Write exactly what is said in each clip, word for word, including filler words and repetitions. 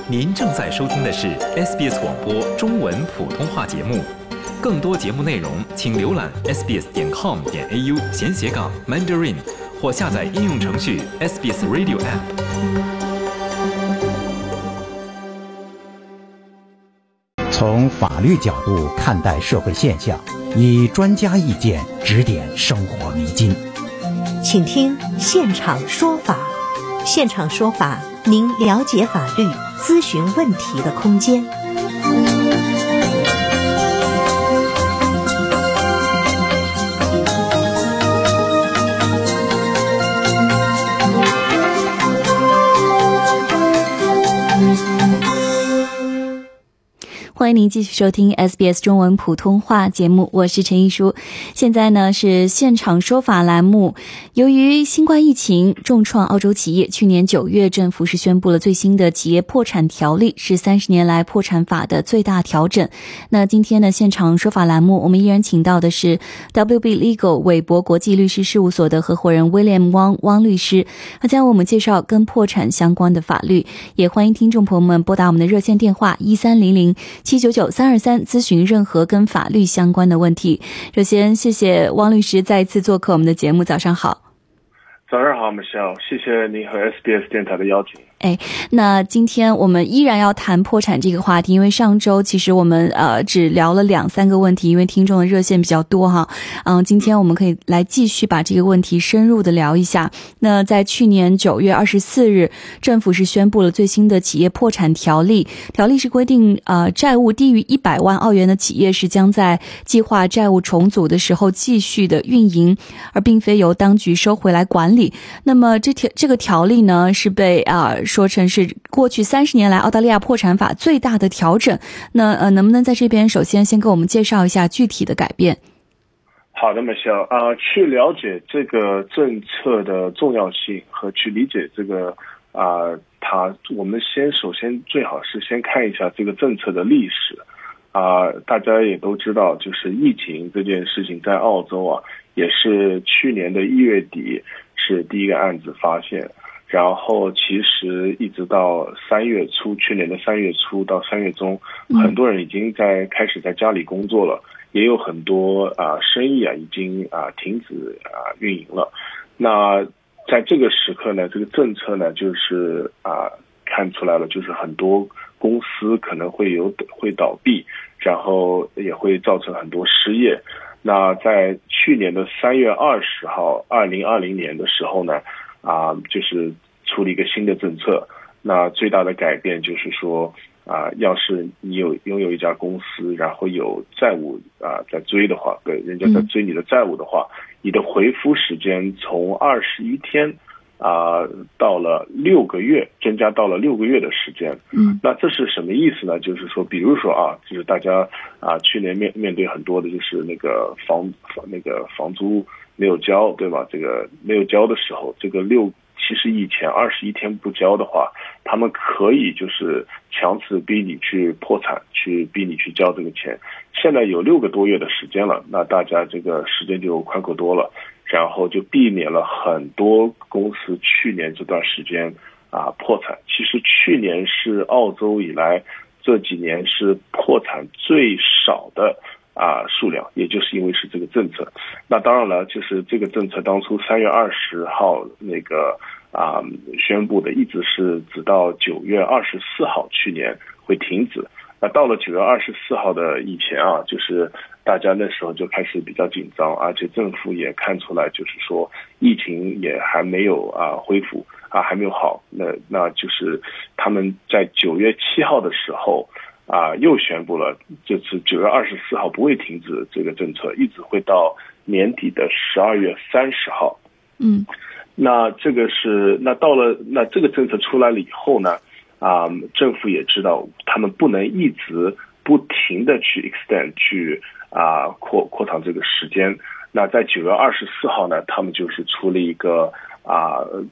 您正在收听的是 S B S 广播中文普通话节目。更多节目内容，请浏览 s b s 点 com 点 a u 闲斜杠 Mandarin 或下载应用程序 S B S Radio App。 从法律角度看待社会现象，以专家意见指点生活迷津。 请听现场说法。现场说法，您了解法律、咨询问题的空间。 欢迎您继续收听 S B S 中文普通话节目，我是陈一舒。现在呢是现场说法栏目。由于新冠疫情重创澳洲企业，去年九月政府是宣布了最新的企业破产条例，是三十年来破产法的最大调整。那今天的现场说法栏目，我们依然请到的是 W B Legal 韦伯国际律师事务所的合伙人 William Wang 汪律师，他将为我们介绍跟破产相关的法律。也欢迎听众朋友们拨打我们的热线电话一三零零七九九三二三咨询任何跟法律相关的问题。首先谢谢汪律师再一次做客我们的节目，早上好。 早上好 Michelle， 谢谢您和 S B S 电台的邀请。 哎，那今天我们依然要谈破产这个话题，因为上周其实我们呃只聊了两三个问题，因为听众的热线比较多哈。嗯，今天我们可以来继续把这个问题深入的聊一下。那在去年九月二十四日，政府是宣布了最新的企业破产条例，条例是规定呃债务低于一百万澳元的企业是将在计划债务重组的时候继续的运营，而并非由当局收回来管理。那么这条这个条例呢是被啊、呃说成是过去三十年来澳大利亚破产法最大的调整。那呃，能不能在这边首先先给我们介绍一下具体的改变？ 好的 Michelle， 啊、呃，去了解这个政策的重要性和去理解这个啊、呃，它我们先首先最好是先看一下这个政策的历史啊、呃。大家也都知道，就是疫情这件事情在澳洲啊，也是去年的一月底是第一个案子发现。然后其实一直到三月初，去年的三月初到三月中，很多人已经在开始在家里工作了，也有很多啊、呃、生意啊已经啊、呃、停止啊、呃、运营了。那在这个时刻呢，这个政策呢就是啊、呃、看出来了，就是很多公司可能会有会倒闭，然后也会造成很多失业。那在去年的三月二十号，二零二零年的时候呢。啊，就是出了一个新的政策。那最大的改变就是说，啊，要是你有拥有一家公司，然后有债务啊在追的话，对，人家在追你的债务的话，嗯、你的回复时间从二十一天啊到了六个月，增加到了六个月的时间。嗯，那这是什么意思呢？就是说，比如说啊，就是大家啊去年面面对很多的就是那个房那个房租。没有交，对吧？这个没有交的时候，这个六其实以前二十一天不交的话，他们可以就是强制逼你去破产，去逼你去交这个钱。现在有六个多月的时间了，那大家这个时间就宽阔多了，然后就避免了很多公司去年这段时间啊破产。其实去年是澳洲以来这几年是破产最少的。啊，数量，也就是因为是这个政策。那当然了，就是这个政策当初三月二十号那个啊宣布的，一直是直到九月二十四号去年会停止。那到了九月二十四号的以前啊，就是大家那时候就开始比较紧张，而且政府也看出来，就是说疫情也还没有啊恢复啊还没有好。那那就是他们在九月七号的时候。啊，又宣布了，这次九月二十四号不会停止这个政策，一直会到年底的十二月三十号。 嗯， 那这个是那到了那这个政策出来了以后呢，啊，政府也知道他们不能一直不停的去 extend 去啊扩扩长这个时间。那在九月二十四号呢，他们就是出了一个啊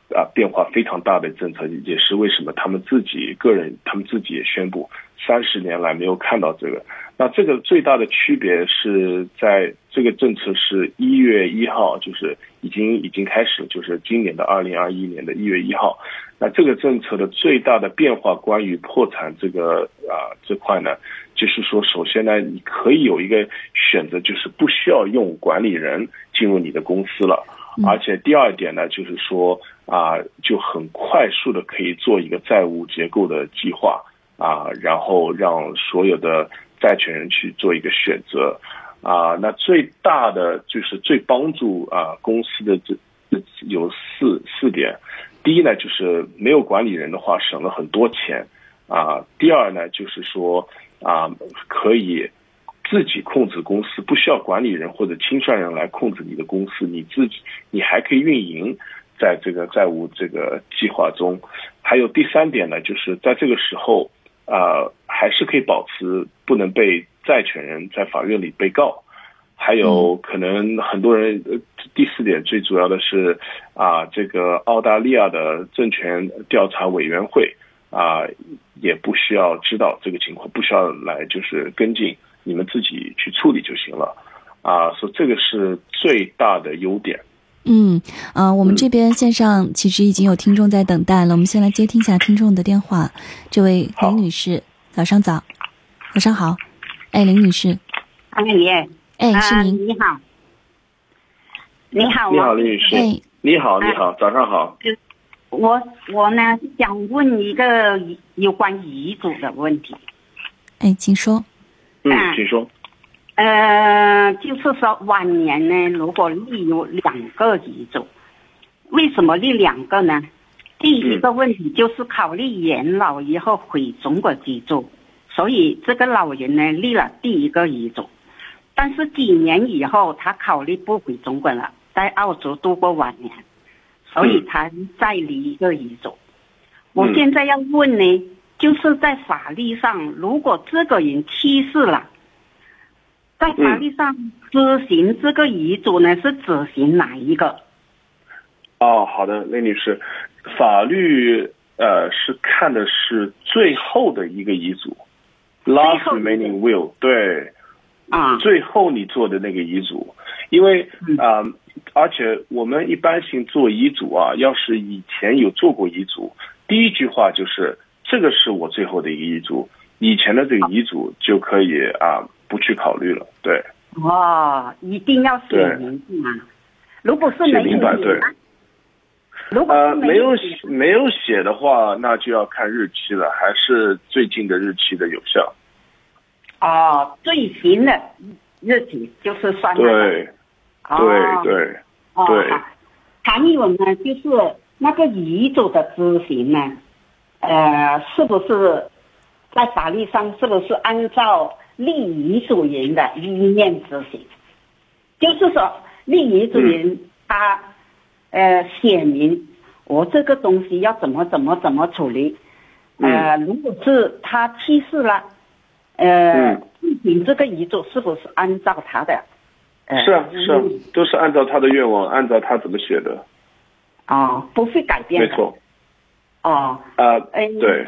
啊变化非常大的政策，也是为什么他们自己个人他们自己也宣布三十年来没有看到这个。那这个最大的区别是在这个政策是一月一号，就是已经已经开始，就是今年的二零二一年的一月一号。那这个政策的最大的变化，关于破产这个啊这块呢，就是说，首先呢，你可以有一个选择，就是不需要用管理人进入你的公司了。而且第二点呢，就是说啊，就很快速的可以做一个债务结构的计划啊，然后让所有的债权人去做一个选择啊。那最大的就是最帮助啊公司的这有四四点。第一呢，就是没有管理人的话，省了很多钱啊。第二呢，就是说啊，可以自己控制公司，不需要管理人或者清算人来控制你的公司，你自己你还可以运营在这个债务这个计划中。还有第三点呢，就是在这个时候啊，还是可以保持不能被债权人在法院里被告。还有可能很多人，呃，第四点最主要的是啊，这个澳大利亚的证券调查委员会啊，也不需要知道这个情况，不需要来就是跟进，你们自己去处理就行了啊，所以这个是最大的优点。 嗯，呃，我们这边线上其实已经有听众在等待了，我们先来接听一下听众的电话。这位林女士，早上早，早上好，哎，林女士， 哎耶。 哎，是您、 呃。你好，你好， 你好，林女士。 哎， 你好，你好，早上好。 我我呢想问一个有关遗嘱的问题。 哎，请说。 嗯，请说。 呃，就是说晚年呢，如果立有两个遗嘱，为什么立两个呢？第一个问题就是考虑年老以后回中国居住，所以这个老人呢立了第一个遗嘱。但是几年以后，他考虑不回中国了，在澳洲度过晚年，所以他再立一个遗嘱。我现在要问呢，就是在法律上，如果这个人去世了，在法律上执行这个遗嘱呢，是执行哪一个？ 哦，好的，雷女士，法律呃是看的是最后的一个遗嘱 ，last remaining will， 对。 啊， 最后你做的那个遗嘱，因为啊、呃，而且我们一般性做遗嘱啊，要是以前有做过遗嘱，第一句话就是这个是我最后的一个遗嘱，以前的这个遗嘱就可以啊不去考虑了，对。 哦，一定要写明是吗？如果是没有写，对。 如果呃没有没有写的话，那就要看日期了，还是最近的日期的有效。 哦，最新的日期就是算那个。对， 哦、 对对哦、 对。 还有呢，就是那个遗嘱的执行呢，呃，是不是在法律上是不是按照立遗嘱人的意愿执行？就是说，立遗嘱人、嗯、他呃写明我这个东西要怎么怎么怎么处理，呃， 嗯、 如果是他去世了。呃，你这个遗嘱是不是按照他的？ 呃、是啊，是啊，都是按照他的愿望，按照他怎么写的。 哦，不会改变的。 没错。 哦。 啊，呃，对。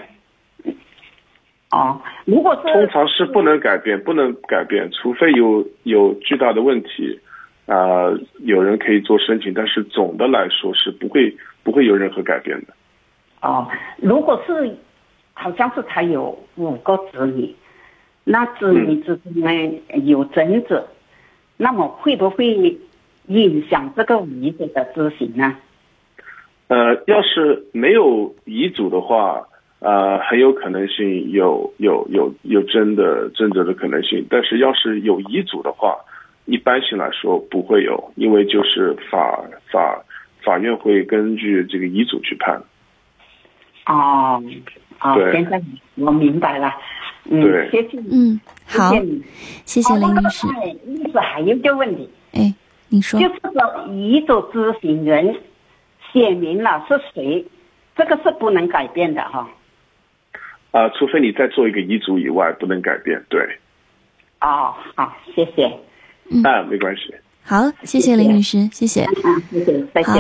哦，如果是通常是不能改变，不能改变，除非有有巨大的问题，啊、呃，有人可以做申请，但是总的来说是不会不会有任何改变的。 哦，如果是好像是他有五个子女。那子女之间呢有争执，那么会不会影响这个遗嘱的执行呢？ 呃，要是没有遗嘱的话，呃，很有可能性有有有有争的争执的可能性。但是要是有遗嘱的话，一般性来说不会有，因为就是法法法院会根据这个遗嘱去判。 哦，哦，现在我明白了。嗯， 对， 谢谢。 嗯，好，谢谢林女士。 哎，律师还有一个问题， 哎，你说， 就是说遗嘱执行人写明了是谁，这个是不能改变的哈。 啊、呃，除非你再做一个遗嘱以外，不能改变。对。 哦，好，谢谢。 嗯， 啊，没关系。 好，谢谢林女士，谢谢。 嗯，谢谢，再见。 好。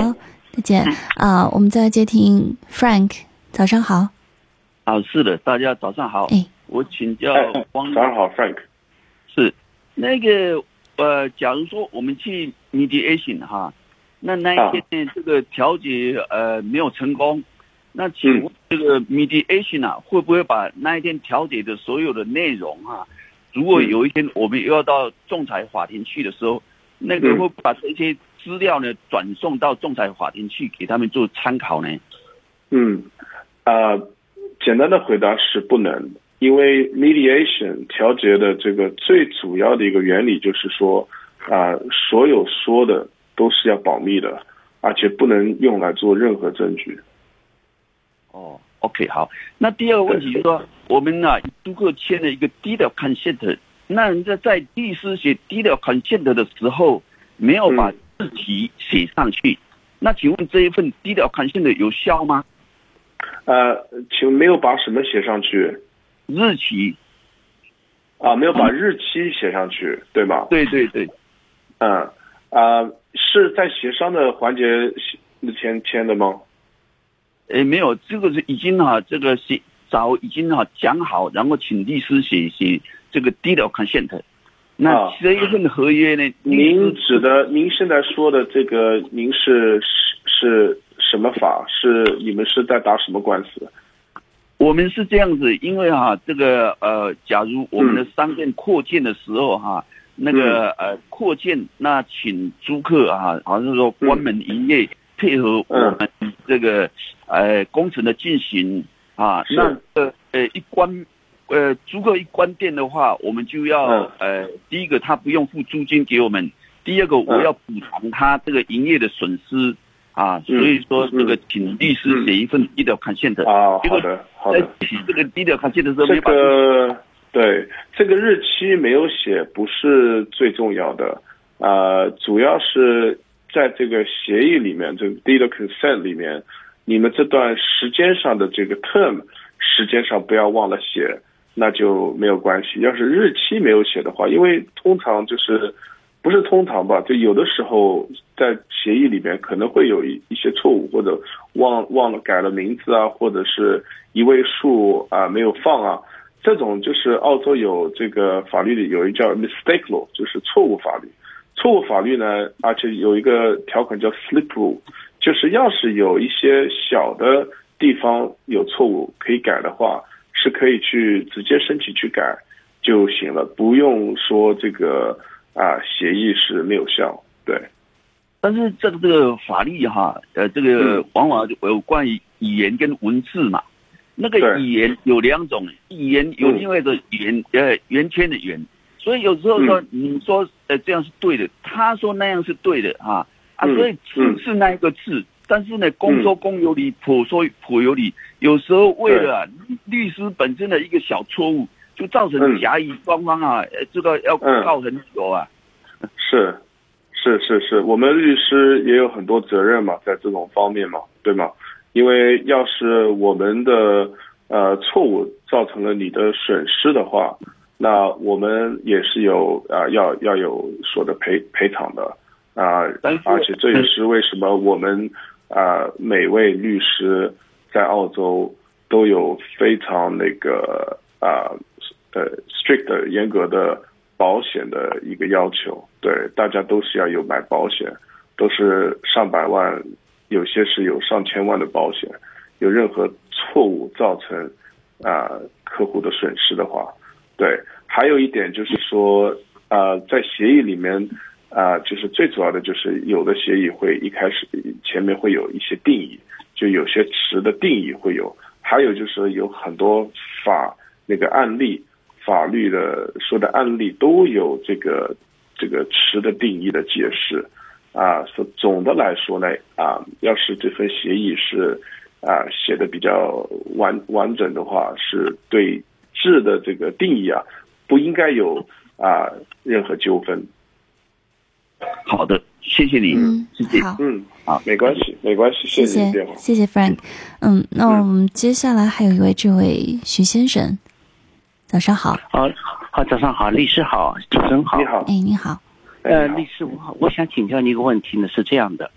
再见啊、呃！我们再接听 Frank， 早上好。 啊，是的，大家早上好。 哎， 我请教汪、 哎，早上好 ，Frank。 是那个呃，假如说我们去 mediation 哈，那那一天这个调解呃没有成功，那请问这个 mediation 啊，会不会把那一天调解的所有的内容哈，如果有一天我们又要到仲裁法庭去的时候，那个会把这些资料呢转送到仲裁法庭去给他们做参考呢？ 嗯，啊、呃，简单的回答是不能，因为 mediation 调解的这个最主要的一个原理就是说，啊、呃，所有说的都是要保密的，而且不能用来做任何证据。 哦 ，OK， 好。那第二个问题就是说，我们啊，租客签了一个 deed of consent， 那人家在律师写 deed of consent 的时候，没有把日期写上去，嗯、那请问这一份 deed of consent 有效吗？ 呃，请没有把什么写上去？ 日期。 啊，没有把日期写上去，嗯、对吗？ 对对对。 嗯，啊、呃，是在协商的环节签签的吗？ 诶，没有，这个是已经哈、啊，这个写早已经哈、啊、讲好，然后请律师写写这个 deed of consent。那这一份合约呢？ 您指的，您现在说的这个，您是是什么法？是你们是在打什么官司？ 我们是这样子，因为哈、啊，这个呃，假如我们的商店扩建的时候哈、啊，嗯、那个呃扩建，那请租客啊，好像是说关门营业。嗯配合我们这个呃工程的进行啊，那呃呃一关呃租客一关店的话，我们就要、嗯、呃第一个他不用付租金给我们，第二个我要补偿他这个营业的损失啊，所以说这个请律师写一份 deed of consent。 啊，好的好的。 在写这个 deed of consent 的时候， 这个对这个日期没有写不是最重要的，呃，主要是。在这个协议里面，这个 deed of consent 里面，你们这段时间上的这个 term 时间上不要忘了写，那就没有关系。要是日期没有写的话，因为通常就是不是通常吧，就有的时候在协议里面可能会有一一些错误，或者忘忘了改了名字啊，或者是一位数啊没有放啊，这种就是澳洲有这个法律里有一叫 mistake law， 就是错误法律。错误法律呢，而且有一个条款叫 slip rule， 就是要是有一些小的地方有错误可以改的话，是可以去直接申请去改就行了，不用说这个啊协议是没有效。对。 但是这个这个法律哈，呃，这个往往有关于语言跟文字嘛。那个语言有两种，语言有另外一个语言，呃，圆圈的圆。所以有时候说，你说呃这样是对的，他说那样是对的啊啊，所以字是那一个字，但是呢，公说公有理，婆说婆有理。有时候为了、啊、律师本身的一个小错误，就造成甲乙双方啊，这个要告很久啊。 是是是是，我们律师也有很多责任嘛，在这种方面嘛，对吗？因为要是我们的呃错误造成了你的损失的话。那我们也是有啊、呃，要要有所的赔赔偿的啊、呃，而且这也是为什么我们啊、呃、每位律师在澳洲都有非常那个啊 呃, 呃 strict 的严格的保险的一个要求，对，大家都是要有买保险，都是上百万，有些是有上千万的保险，有任何错误造成啊、呃、客户的损失的话。对，还有一点就是说，呃，在协议里面，啊、呃，就是最主要的就是有的协议会一开始前面会有一些定义，就有些词的定义会有，还有就是有很多法那个案例，法律的说的案例都有这个这个词的定义的解释，啊，所总的来说呢，啊，要是这份协议是啊写的比较完完整的话，是对。字的这个定义啊，不应该有啊任何纠纷。 好的，谢谢你。 嗯， 谢谢。 好， 嗯，好，没关系，没关系， 谢谢谢电话， 谢谢 Frank。嗯，那我们接下来还有一位，这位徐先生，早上好。 好，好，早上好，律师好，主持人好。 你好， 哎，你好。 呃，律师我好，我想请教你一个问题呢，是这样的，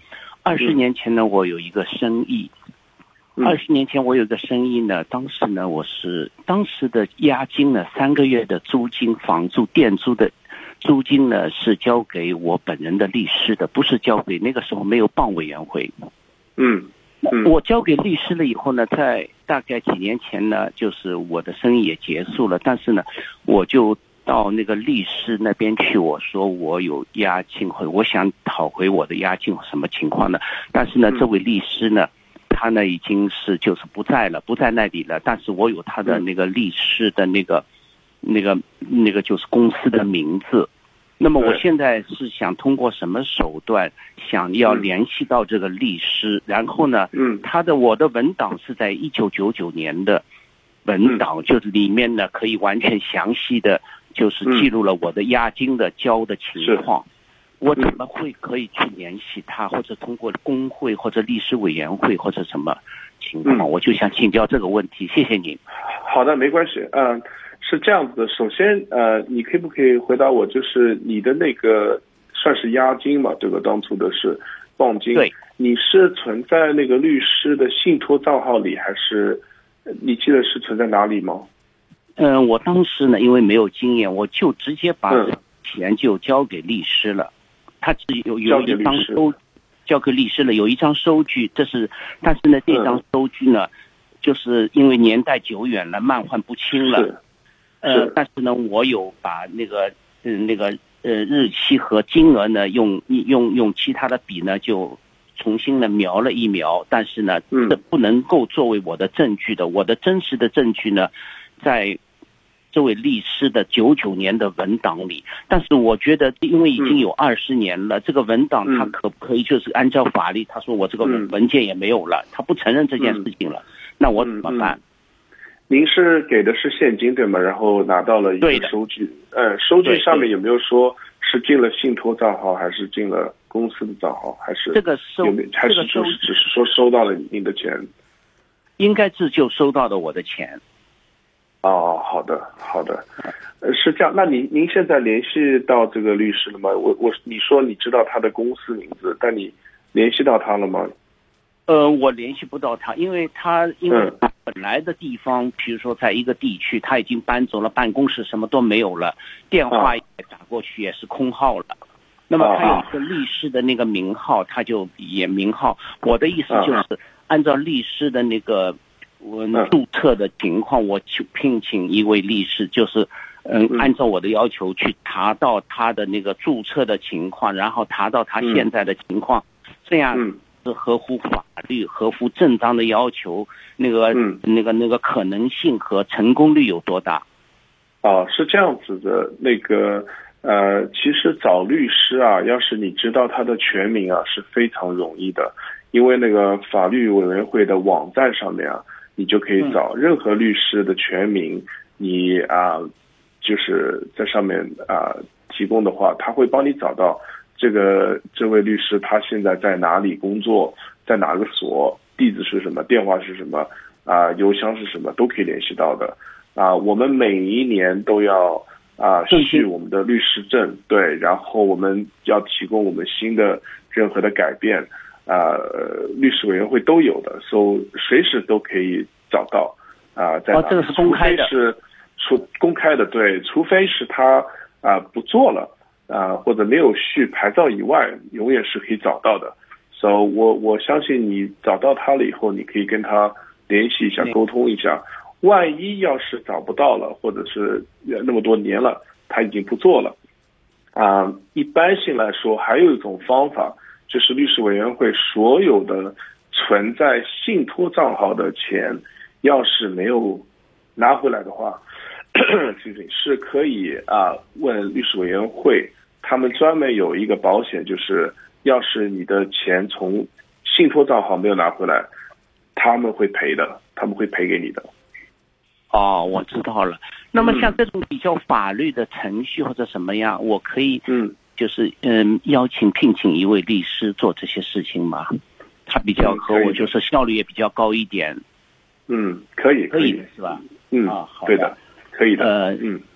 二十年前呢，我有一个生意。二十年前我有一个生意呢，当时呢，我是当时的押金呢，三个月的租金、房租、店租的租金呢，是交给我本人的律师的，不是交给那个时候没有办委员会。 嗯，嗯我交给律师了以后呢，在大概几年前呢，就是我的生意也结束了，但是呢，我就到那个律师那边去，我说我有押金，我想讨回我的押金，什么情况呢？但是呢，这位律师呢，他呢已经是就是不在了，不在那里了。但是我有他的那个律师的那个、那个、那个就是公司的名字。那么我现在是想通过什么手段，想要联系到这个律师，然后呢，嗯，他的我的文档是在一九九九年的文档，就是里面呢可以完全详细的就是记录了我的押金的交的情况。我怎么会可以去联系他，或者通过工会或者律师委员会或者什么情况？嗯、我就想请教这个问题，谢谢您。 好的，没关系。嗯、呃，是这样子的。首先，呃，你可不可以回答我，就是你的那个算是押金嘛？这个当初的是棒金， 对， 你是存在那个律师的信托账号里，还是你记得是存在哪里吗？ 嗯、呃，我当时呢，因为没有经验，我就直接把钱就交给律师了。嗯他是有有一张收，交给律师了，有一张收据，这是，但是呢，这张收据呢，就是因为年代久远了，漫换不清了，呃，但是呢，我有把那个，嗯、呃，那个，呃，日期和金额呢，用用用其他的笔呢，就重新的描了一描，但是呢，这不能够作为我的证据的，我的真实的证据呢，在这位律师的九九年的文档里，但是我觉得，因为已经有二十年了，嗯、这个文档他可不可以就是按照法律？他说我这个文件也没有了，嗯、他不承认这件事情了，嗯、那我怎么办？ 嗯嗯、您是给的是现金对吗？然后拿到了一个收据，呃，收据上面有没有说是进了信托账号，还是进了公司的账号，还是这个收有没有还是说只是说收到了您的钱？ 应该是就收到了我的钱。 哦，好的，好的，呃，是这样。那您您现在联系到这个律师了吗？我我你说你知道他的公司名字，但你联系到他了吗？ 呃，我联系不到他，因为他因为他本来的地方，比如说在一个地区，他已经搬走了，办公室什么都没有了，电话也打过去也是空号了。那么他有一个律师的那个名号，他就也名号。我的意思就是按照律师的那个。我注册的情况，我去聘请一位律师，就是嗯，按照我的要求去查到他的那个注册的情况，然后查到他现在的情况，这样是合乎法律、合乎正当的要求，那个那个那个可能性和成功率有多大？ 哦，是这样子的，那个呃，其实找律师啊，要是你知道他的全名啊，是非常容易的，因为那个法律委员会的网站上面啊。你就可以找任何律师的全名，你啊，就是在上面啊提供的话，他会帮你找到这个这位律师他现在在哪里工作，在哪个所，地址是什么，电话是什么，啊，邮箱是什么，都可以联系到的。啊，我们每一年都要啊续我们的律师证，对，然后我们要提供我们新的任何的改变。啊、呃，律师委员会都有的，所以随时都可以找到啊、呃，在哪里？ 哦，这个是公开的， 是除公开的，对，除非是他啊、呃、不做了啊、呃，或者没有续牌照以外，永远是可以找到的。所以我我相信你找到他了以后，你可以跟他联系一下，沟通一下。万一要是找不到了，或者是那么多年了，他已经不做了啊、呃，一般性来说，还有一种方法。就是律师委员会所有的存在信托账号的钱，要是没有拿回来的话，是可以啊问律师委员会，他们专门有一个保险，就是要是你的钱从信托账号没有拿回来，他们会赔的，他们会赔给你的。 哦，我知道了。那么像这种比较法律的程序或者什么样，我可以嗯。就是嗯，邀请聘请一位律师做这些事情嘛，他比较和我就是效率也比较高一点。 嗯，可以， 可以是吧？ 嗯， 啊，好对的，可以的。 呃， 嗯，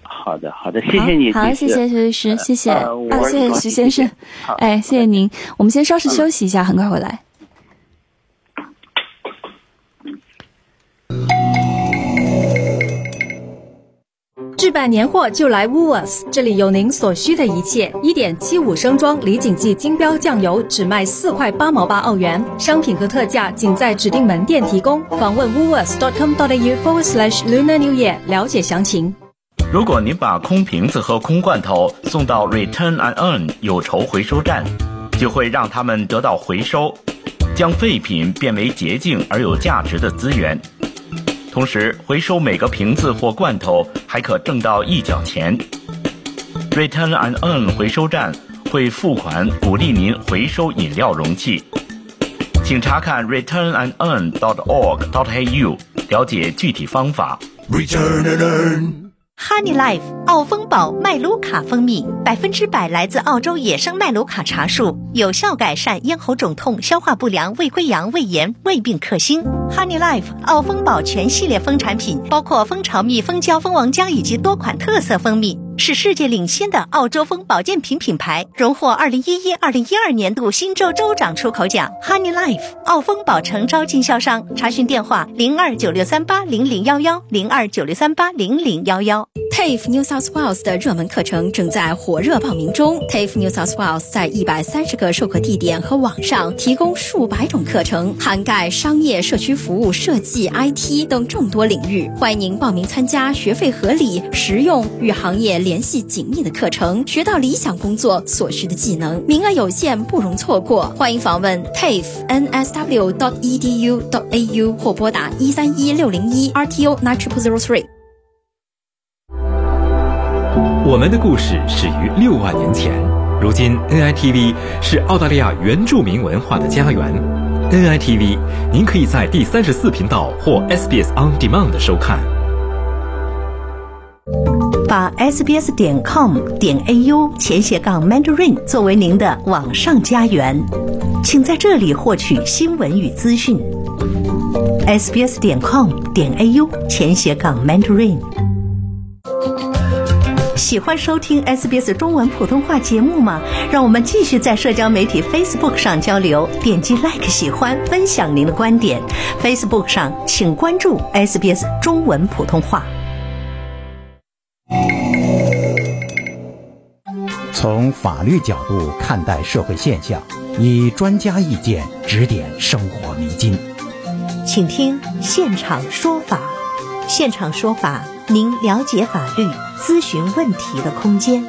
好的，好的，谢谢你。 好，好谢谢徐律师，谢谢、呃、啊，谢谢徐先生。哎，谢谢您。我们先稍事休息一下，很快回来。 置办年货就来 Woolworths， 这里有您所需的一切。一点七五升装李锦记金标酱油只卖四块八毛八澳元，商品和特价仅在指定门店提供。访问 woolworths dot com dot a u forward slash lunar new year 了解详情。 如果您把空瓶子和空罐头送到 Return and Earn 有酬回收站，就会让他们得到回收，将废品变为洁净而有价值的资源。同时，回收每个瓶子或罐头还可挣到一角钱。Return and Earn 回收站会付款鼓励您回收饮料容器。请查看 return and earn dot org dot a u 了解具体方法。Return and Earn。Honey Life 澳丰宝麦卢卡蜂蜜，百分之百来自澳洲野生麦卢卡茶树，有效改善咽喉肿痛、消化不良、胃溃疡、胃炎、胃病克星。Honey Life 澳丰宝全系列蜂产品，包括蜂巢蜜、蜂胶、蜂王浆以及多款特色蜂蜜，是世界领先的澳洲蜂保健品品牌，荣获二零一一、二零一二年度新州州长出口奖。Honey Life 澳丰宝诚招经销商，查询电话零二九六三八零零一一零二九六三八零零一一。 T A F E New South Wales 的热门课程正在火热报名中。T A F E New South Wales 在一百三十个授课地点和网上提供数百种课程，涵盖商业、社区服务、设计、I T 等众多领域。欢迎您报名参加学费合理、实用、与行业联系紧密的课程，学到理想工作所需的技能。名额有限，不容错过。欢迎访问 T A F E N S W dot e d u dot a u 或拨打一三一六零一 R T O nine triple zero three。 我们的故事始于六万年前，如今 N I T V 是澳大利亚原住民文化的家园。N I T V 您可以在第三十四频道或 S B S On Demand 收看。 把 S B S 点 com 点 A U 前斜杠 Mandarin 作为您的网上家园，请在这里获取新闻与资讯。S B S 点 com 点 A U 前斜杠 Mandarin。喜欢收听 S B S 中文普通话节目吗？让我们继续在社交媒体 Facebook 上交流，点击 Like 喜欢，分享您的观点。Facebook 上请关注 S B S 中文普通话。 从法律角度看待社会现象，以专家意见指点生活迷津。 请听现场说法。现场说法，您了解法律、咨询问题的空间。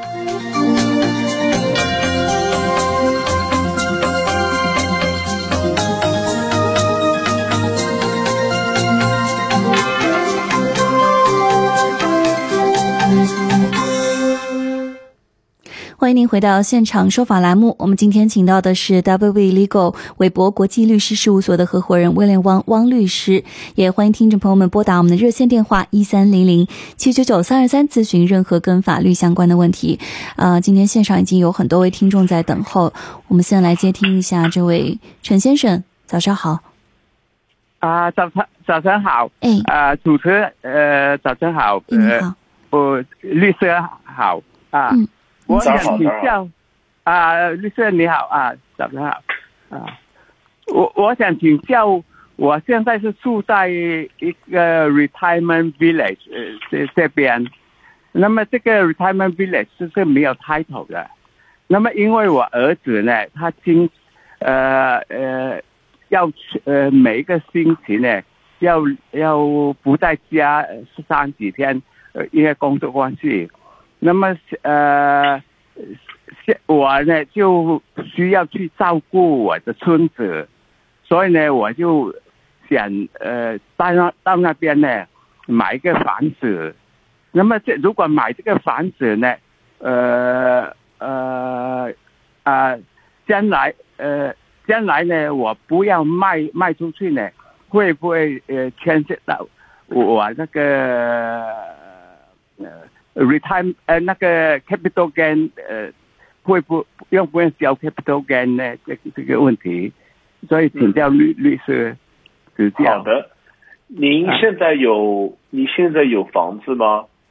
欢迎您回到现场说法栏目。我们今天请到的是 W V Legal 韦伯国际律师事务所的合伙人威廉汪汪律师，也欢迎听众朋友们拨打我们的热线电话一三零零七九九三二三咨询任何跟法律相关的问题。呃，今天线上已经有很多位听众在等候，我们先来接听一下这位陈先生，早上好。 啊、呃，早晨早晨好， 哎， 啊、呃，主持人，呃，早晨好， 呃，你好， 我律师好啊。 嗯， 我想请教啊，律师你好啊，早上好啊，我我想请教，我现在是住在一个 retirement village 呃这这边，那么这个 retirement village 是没有 title 的，那么因为我儿子呢，他经呃呃要呃每一个星期呢要要不在家三几天，呃因为工作关系。那么呃，我呢就需要去照顾我的孙子，所以呢我就想呃到那到那边呢买一个房子。那么这如果买这个房子呢，呃呃啊、呃，将来呃将来呢我不要卖卖出去呢，会不会呃牵涉到我那个呃？retime 呃那个 capital gain 呃会不用不用交 capital gain 呢？这这个问题，所以请教律、嗯、律师指教。 好的，您现在有、啊、你现在有房子吗？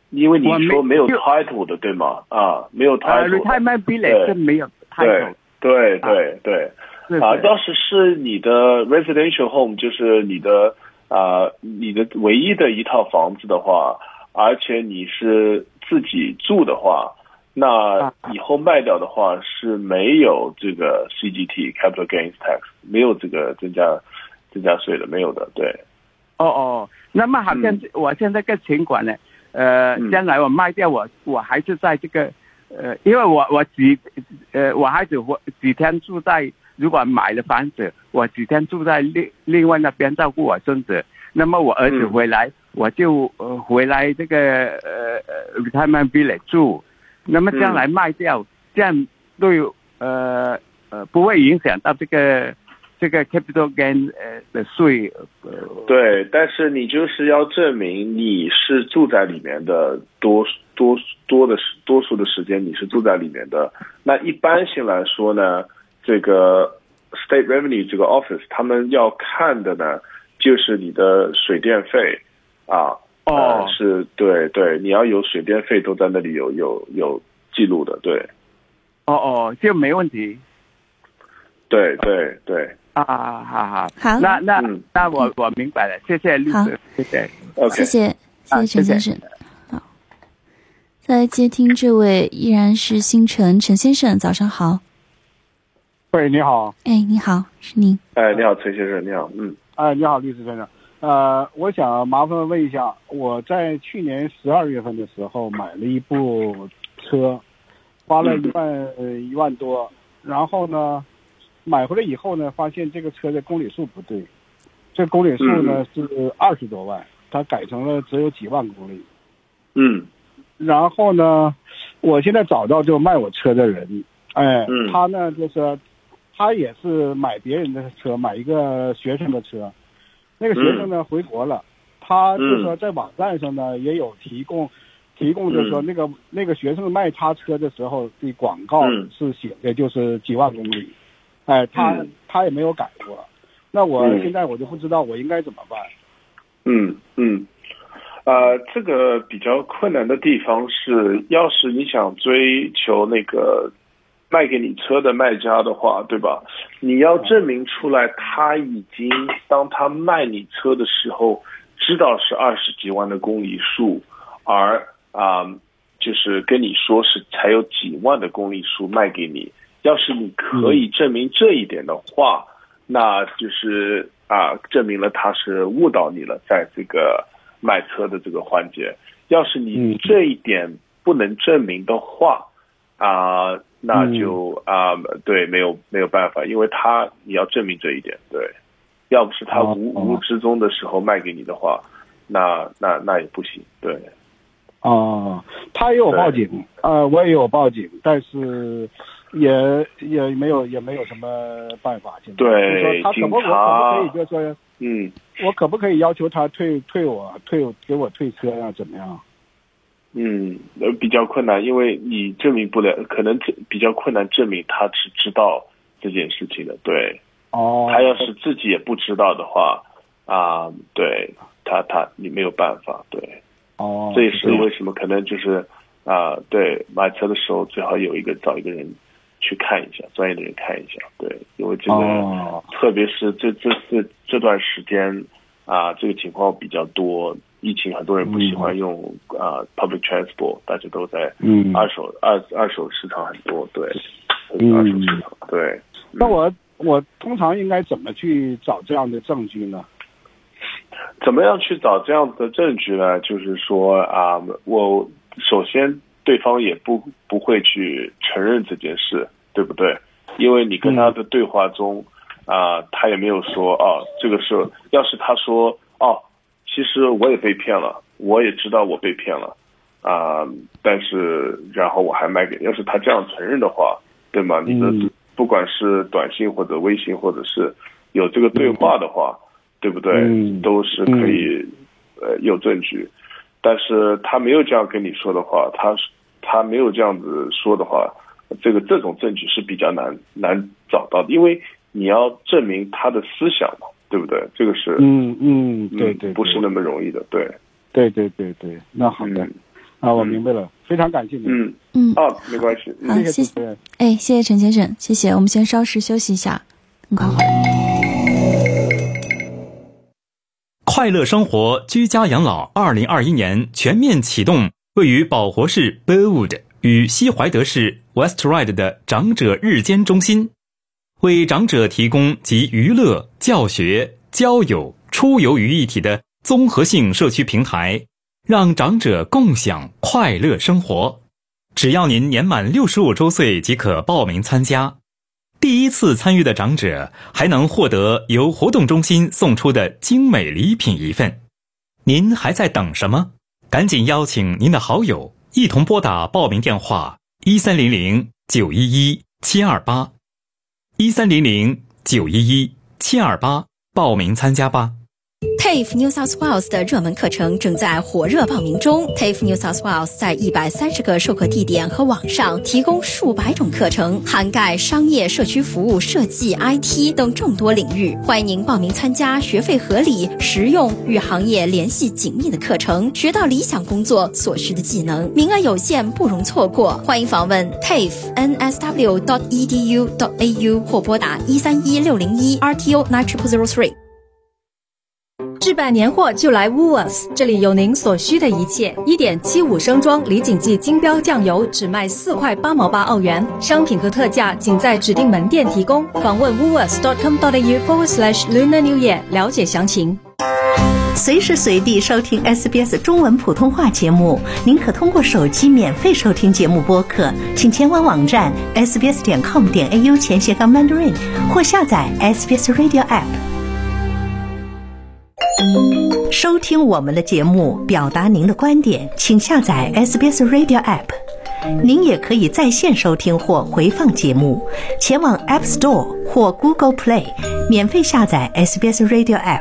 因为你说没有 title 的，对吗？啊，没有 title。呃 ，retirement village 是没有 title。 对对对对。啊，要是是你的 residential home， 就是你的啊、呃、你的唯一的一套房子的话，而且你是自己住的话，那以后卖掉的话是没有这个 C G T capital gains tax， 没有这个增加增加税的，没有的，对。 哦哦，那么好像我现在个情况呢，呃，将来我卖掉我我还是在这个呃，因为我我几呃我孩子我几天住在，如果买了房子，我几天住在另另外那边照顾我孙子，那么我儿子回来，嗯、我就呃回来这个呃 retirement village 住，那么将来卖掉，嗯、这样对呃呃不会影响到这个。这个 capital gain 呃的税，呃， 对，但是你就是要证明你是住在里面的，多多多的多数的时间你是住在里面的。那一般性来说呢，这个 state revenue 这个 office 他们要看的呢，就是你的水电费啊， 哦， 呃、是对对，你要有水电费都在那里有有有记录的，对。 哦哦，就没问题。 对对对。 啊，好好好， 那那、嗯、那我我明白了，谢谢律师，谢谢， okay. 谢谢谢谢陈先生。好，再来接听这位依然是星辰陈先生，早上好。 喂，你好。 哎，你好，是您。 哎，你好，陈先生，你好，嗯。 哎，你好，律师先生。呃，我想麻烦问一下，我在去年十二月份的时候买了一部车，花了一万、嗯呃、一万多，然后呢。买回来以后呢，发现这个车的公里数不对，这公里数呢、嗯、是二十多万，它改成了只有几万公里。 嗯， 然后呢，我现在找到就卖我车的人，哎， 嗯、 他呢就是他也是买别人的车，买一个学生的车，那个学生呢、嗯、回国了，他就说在网站上呢也有提供。提供就是说那个、嗯、那个学生卖他车的时候的广告是写的就是几万公里。哎，他、嗯、他也没有改过，那我现在我就不知道我应该怎么办。 嗯嗯，呃，这个比较困难的地方是，要是你想追求那个卖给你车的卖家的话，对吧？你要证明出来他已经当他卖你车的时候，知道是二十几万的公里数，而啊、呃，就是跟你说是才有几万的公里数卖给你。要是你可以证明这一点的话，嗯、那就是啊，证明了他是误导你了，在这个卖车的这个环节。要是你这一点不能证明的话，啊、呃，那就啊、呃，对，没有没有办法，因为他你要证明这一点，对。要不是他无、哦、无之中的时候卖给你的话，那那那也不行，对。 哦，他也有报警，呃，我也有报警，但是。也也没有也没有什么办法，现在对， 说他可不我可不可以就说， 嗯， 我可不可以要求他退退我退给我退车呀、啊？怎么样？ 嗯，比较困难，因为你证明不了，可能比较困难证明他是知道这件事情的，对。 哦。 他要是自己也不知道的话，啊，对他他你没有办法，对。 哦。 这也是为什么可能就是啊，对，买车的时候最好有一个找一个人。去看一下，专业的人看一下，对，因为这个， 哦、 特别是这这次这段时间啊，这个情况比较多，疫情很多人不喜欢用、嗯、啊 public transport， 大家都在嗯二手、嗯、二二手市场很多，对，嗯、二手市场对。 那我我通常应该怎么去找这样的证据呢？ 怎么样去找这样的证据呢？就是说啊，我首先。对方也不不会去承认这件事，对不对？因为你跟他的对话中，啊、嗯呃，他也没有说哦，这个是，要是他说哦，其实我也被骗了，我也知道我被骗了，啊、呃，但是然后我还卖给，要是他这样承认的话，对吗？你的、嗯、不管是短信或者微信，或者是有这个对话的话，嗯、对不对？ 嗯、 都是可以、嗯、呃有证据，但是他没有这样跟你说的话，他是。他没有这样子说的话，这个这种证据是比较难难找到的，因为你要证明他的思想嘛，对不对？这个是嗯嗯对 对, 对， 不是那么容易的，对。 对对对对，那好的。嗯、 啊，我明白了，非常感谢您。 嗯嗯， 哦，没关系， 好，谢谢。哎，谢谢陈先生，谢谢。我们先稍事休息一下，很快回来。 快乐生活居家养老二零二一年全面启动，位于保活市 Burwood 与西怀德市 Westride 的长者日间中心，为长者提供集娱乐、教学、交友、出游于一体的综合性社区平台，让长者共享快乐生活。只要您年满六十五周岁即可报名参加。第一次参与的长者还能获得由活动中心送出的精美礼品一份。您还在等什么？赶紧邀请您的好友一同拨打报名电话一三零零九一一七二八一三零零九一一七二八报名参加吧。 T A F E New South Wales 的热门课程正在火热报名中。T A F E New South Wales 在一百三十个授课地点和网上提供数百种课程，涵盖商业、社区服务、设计、I T 等众多领域。欢迎您报名参加学费合理、实用、与行业联系紧密的课程，学到理想工作所需的技能。名额有限，不容错过。欢迎访问 T A F E N S W dot E D U dot A U 或拨打一三一六零一 R T O nine zero zero three。 置办年货就来 Woolworths， 这里有您所需的一切。一点七五升装李锦记金标酱油只卖四块八毛八澳元，商品和特价仅在指定门店提供。访问 woolworths dot com dot A U forward slash Lunar New Year 了解详情。 随时随地收听 S B S 中文普通话节目，您可通过手机免费收听节目播客，请前往网站 s b s 点 com 点 A U 前斜杠 Mandarin 或下载 S B S Radio App。收听我们的节目，表达您的观点，请下载 S B S Radio App。您也可以在线收听或回放节目，前往 App Store 或 Google Play 免费下载 S B S Radio App。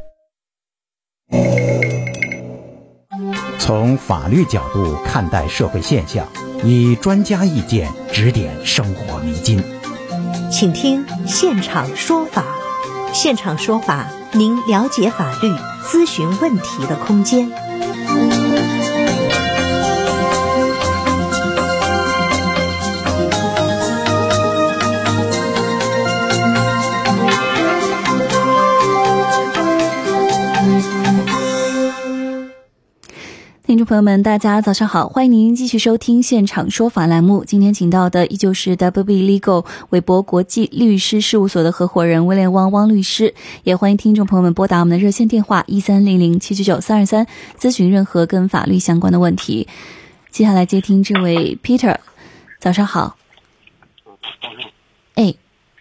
从法律角度看待社会现象，以专家意见指点生活迷津。 请听现场说法。现场说法，您了解法律、咨询问题的空间。 听众朋友们，大家早上好，欢迎您继续收听现场说法栏目。今天请到的依旧是 W B Legal 韦博国际律师事务所的合伙人威廉汪汪律师，也欢迎听众朋友们拨打我们的热线电话一三零零七九九三二三咨询任何跟法律相关的问题。接下来接听这位 Peter， 早上好。哎，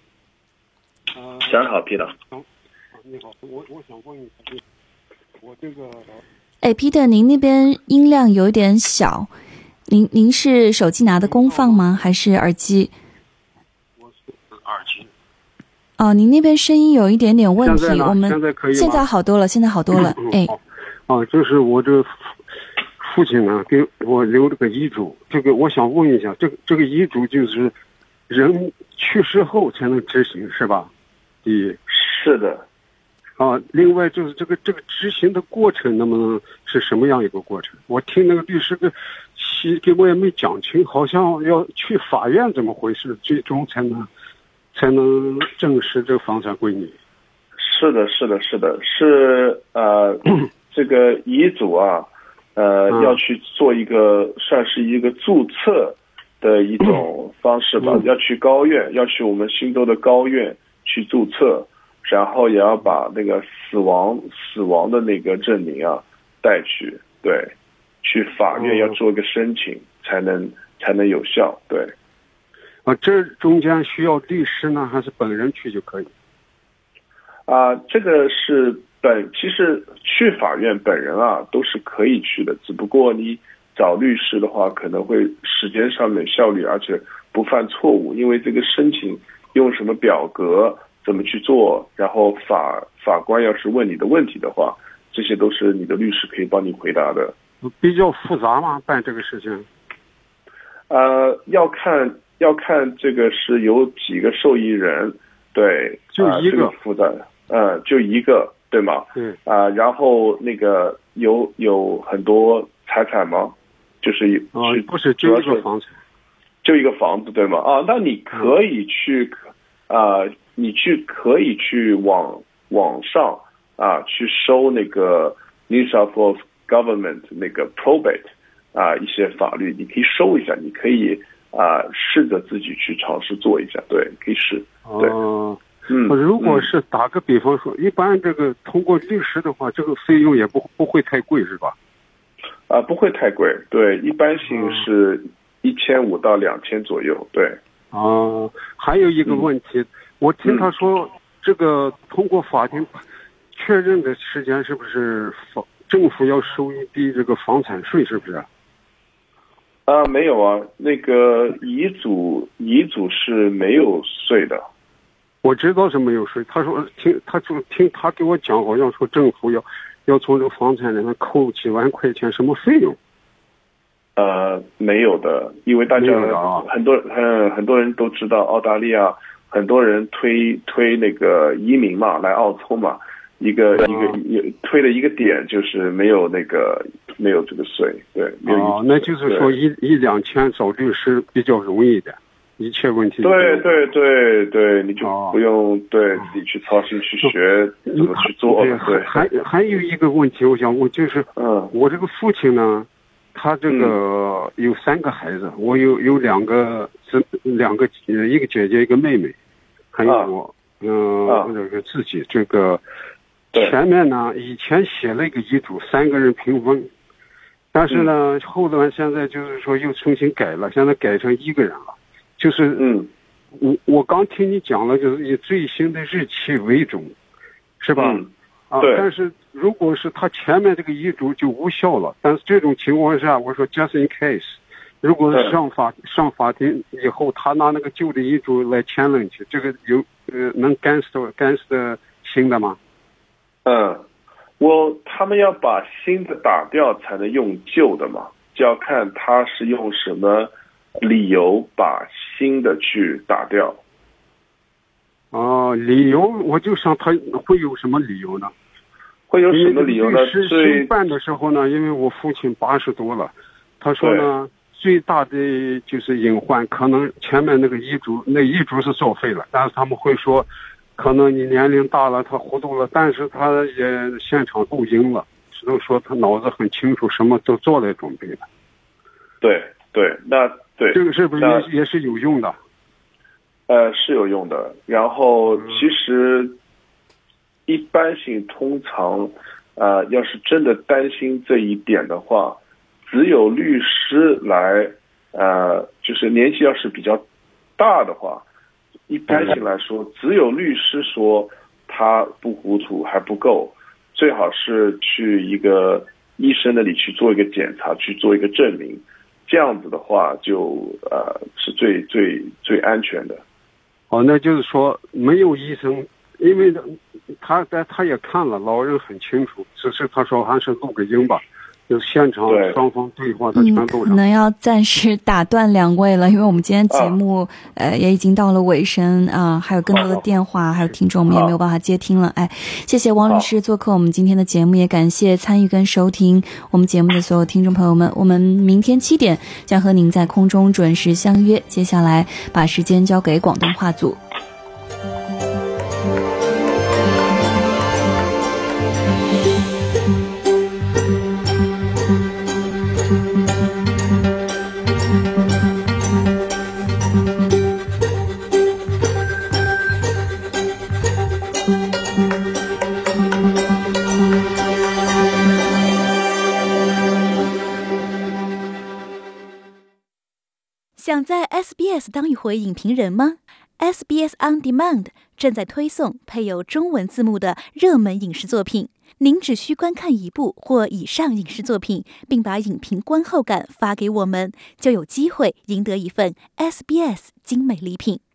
早上好 Peter。 你好，我我想问一下，我这个。 哎 ，Peter， 您那边音量有点小，您您是手机拿的功放吗？还是耳机？ 我是耳机。 哦，您那边声音有一点点问题，我们现在可以吗？ 现在好多了，现在好多了。 嗯、 哎， 啊，就是我这父亲呢给我留了个遗嘱，这个我想问一下，这个这个遗嘱就是人去世后才能执行，是吧？第一。 是的。 啊，另外就是这个这个执行的过程能不能是什么样一个过程？我听那个律师给给我也没讲清，好像要去法院怎么回事，最终才能才能证实这个房产归你。 是的，是的，是的，是呃，这个遗嘱啊，呃，嗯、要去做一个算是一个注册的一种方式吧，嗯、要去高院，要去我们新州的高院去注册。然后也要把那个死亡死亡的那个证明啊带去，对，去法院要做一个申请，才能才能有效，对。 啊，这中间需要律师呢，还是本人去就可以？ 啊，这个是本其实去法院本人啊都是可以去的，只不过你找律师的话，可能会时间上面效率，而且不犯错误，因为这个申请用什么表格。怎么去做？然后法法官要是问你的问题的话，这些都是你的律师可以帮你回答的。 比较复杂吗？办这个事情？ 呃，要看要看这个是有几个受益人，对， 就一个、 呃这个、复杂，呃，就一个，对吗？ 对。 啊、呃，然后那个有有很多财产吗？ 就是啊，不是就一个房子， 就一个房子对吗？啊，那你可以去啊、呃，你去可以去网网上啊去收那个 New South Wales Government 那个 probate 啊一些法律，你可以收一下，你可以啊试着自己去尝试做一下，对，可以试。对， 哦、嗯，如果是打个比方说，嗯、一般这个通过律师的话，这个费用也不不会太贵，是吧？ 啊，不会太贵，对，一般性是一千五到两千左右，对。 哦、啊，还有一个问题，嗯、我听他说，这个通过法庭确认的时间是不是房政府要收一笔这个房产税，是不是？ 啊，没有啊，那个遗嘱遗嘱是没有税的。 我知道是没有税，他说听他就听他给我讲，好像说政府要要从这个房产里面扣几万块钱，什么费用？ 呃，没有的，因为大家、啊、很多很很多人都知道澳大利亚很多人推推那个移民嘛，来澳洲嘛，一个、啊、一个一推的一个点就是没有那个没有这个税，对，没有哦、啊，那就是说一一两千找律师比较容易一点。一切问题对对对对，你就不用、哦、对自己去操心去学怎么去做。对， 对还还有一个问题，我想问就是，嗯，我这个父亲呢，他这个有三个孩子，嗯、我有有两个是两个一个姐姐一个妹妹，还有我，嗯、啊，这、呃、个、啊、自己这个前面呢以前写了一个遗嘱，三个人平分，但是呢、嗯、后来现在就是说又重新改了，现在改成一个人了。就是，嗯，我我刚听你讲了，就是以最新的日期为准，是吧？ 嗯、 啊，但是如果是他前面这个遗嘱就无效了，但是这种情况下，我说 just in case， 如果是上法上法庭以后，他拿那个旧的遗嘱来签上去，这个有呃能干涉干涉新的吗？ 嗯，我他们要把新的打掉才能用旧的嘛，就要看他是用什么理由把新的去打掉。 哦，理由我就想他会有什么理由呢？ 会有什么理由呢？ 是申办的时候呢，因为我父亲八十多了，他说呢，最大的就是隐患，可能前面那个遗嘱，那遗嘱是作废了，但是他们会说，可能你年龄大了，他糊涂了，但是他也现场录音了，只能说他脑子很清楚，什么都做了准备了。 对对，那对， 这个是不是也也是有用的？ 呃，是有用的。然后其实一般性通常，呃，要是真的担心这一点的话，只有律师来，呃，就是年纪要是比较大的话，一般性来说，只有律师说他不糊涂还不够，最好是去一个医生那里去做一个检查，去做一个证明。这样子的话就，呃是最最最安全的。 哦，那就是说没有医生，因为他他他也看了，老人很清楚，只是他说还是录个音吧，就是现场双方对话他全录上。 嗯，可能要暂时打断两位了，因为我们今天节目、啊、呃也已经到了尾声啊，还有更多的电话，啊、还有听众我们也没有办法接听了。哎，谢谢王律师做客我们今天的节目，也感谢参与跟收听我们节目的所有听众朋友们。我们明天七点将和您在空中准时相约，接下来把时间交给广东话组。 想在 S B S 当一回影评人吗？ S B S On Demand 正在推送配有中文字幕的热门影视作品，您只需观看一部或以上影视作品，并把影评观后感发给我们，就有机会赢得一份 S B S 精美礼品。